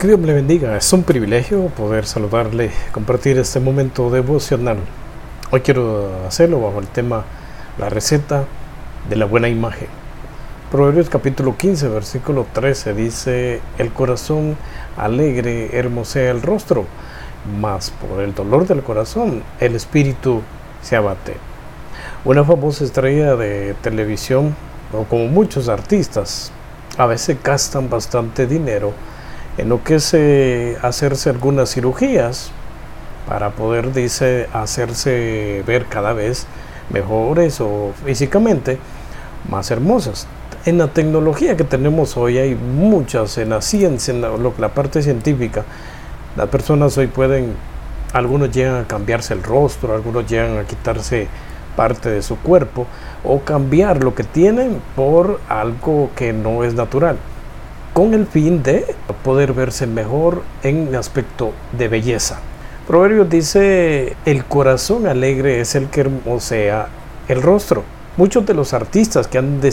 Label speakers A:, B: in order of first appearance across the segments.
A: Que Dios le bendiga. Es un privilegio poder saludarle, compartir este momento devocional. Hoy quiero hacerlo bajo el tema la receta de la buena imagen. Proverbios capítulo 15, versículo 13 dice: el corazón alegre hermosea el rostro, mas por el dolor del corazón el espíritu se abate. Una famosa estrella de televisión, o como muchos artistas, a veces gastan bastante dinero en lo que es hacerse algunas cirugías para poder, hacerse ver cada vez mejores o físicamente más hermosas. En la tecnología que tenemos hoy hay muchas, en la ciencia, en la parte científica, las personas hoy algunos llegan a cambiarse el rostro, algunos llegan a quitarse parte de su cuerpo o cambiar lo que tienen por algo que no es natural, con el fin de poder verse mejor en el aspecto de belleza. Proverbios dice: el corazón alegre es el que hermosea el rostro. Muchos de los artistas que han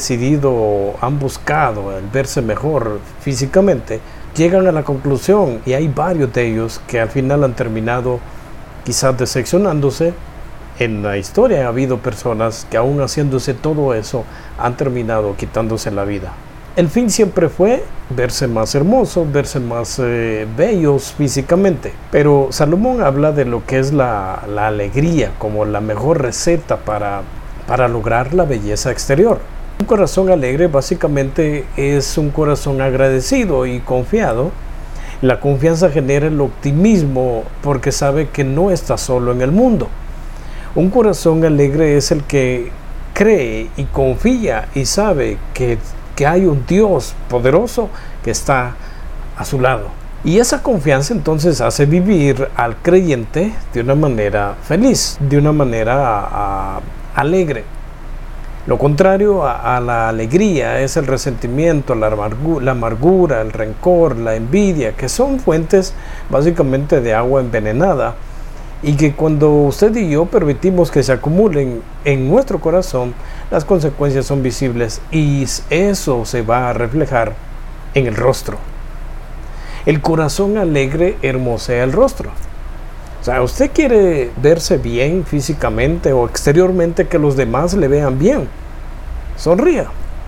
A: buscado el verse mejor físicamente, llegan a la conclusión, y hay varios de ellos que al final han terminado quizás decepcionándose. En la historia ha habido personas que aún haciéndose todo eso han terminado quitándose la vida. El fin siempre fue verse más hermosos, verse más bellos físicamente. Pero Salomón habla de lo que es la alegría como la mejor receta para lograr la belleza exterior. Un corazón alegre básicamente es un corazón agradecido y confiado. La confianza genera el optimismo porque sabe que no está solo en el mundo. Un corazón alegre es el que cree y confía y sabe que hay un Dios poderoso que está a su lado. Y esa confianza entonces hace vivir al creyente de una manera feliz, de una manera alegre. Lo contrario a la alegría es el resentimiento, la amargura, el rencor, la envidia, que son fuentes básicamente de agua envenenada, y que cuando usted y yo permitimos que se acumulen en nuestro corazón, las consecuencias son visibles y eso se va a reflejar en el rostro. El corazón alegre hermosea el rostro. O sea, usted quiere verse bien físicamente o exteriormente, que los demás le vean bien. Sonría.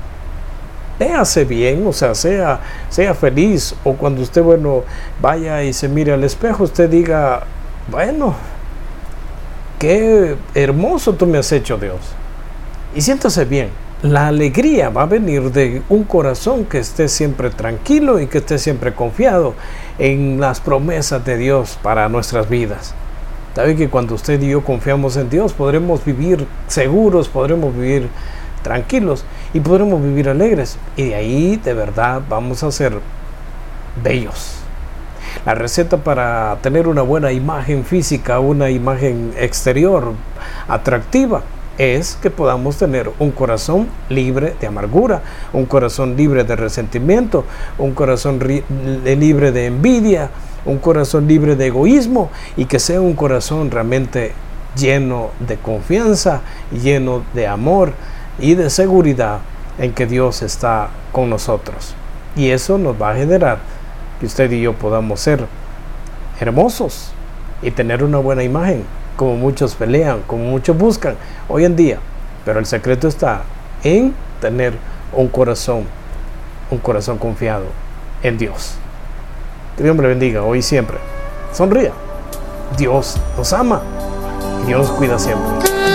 A: Véase bien, o sea, sea feliz. O cuando usted, vaya y se mire al espejo, usted diga: bueno, qué hermoso tú me has hecho, Dios. Y siéntase bien. La alegría va a venir de un corazón que esté siempre tranquilo y que esté siempre confiado en las promesas de Dios para nuestras vidas. Sabe que cuando usted y yo confiamos en Dios, podremos vivir seguros, podremos vivir tranquilos y podremos vivir alegres. Y de ahí, de verdad, vamos a ser bellos. La receta para tener una buena imagen física, una imagen exterior atractiva, es que podamos tener un corazón libre de amargura, un corazón libre de resentimiento, un corazón libre de envidia, un corazón libre de egoísmo, y que sea un corazón realmente lleno de confianza, lleno de amor y de seguridad en que Dios está con nosotros. Y eso nos va a generar que usted y yo podamos ser hermosos y tener una buena imagen, como muchos pelean, como muchos buscan hoy en día. Pero el secreto está en tener un corazón confiado en Dios. Que Dios le bendiga hoy y siempre. Sonría. Dios nos ama y Dios nos cuida siempre.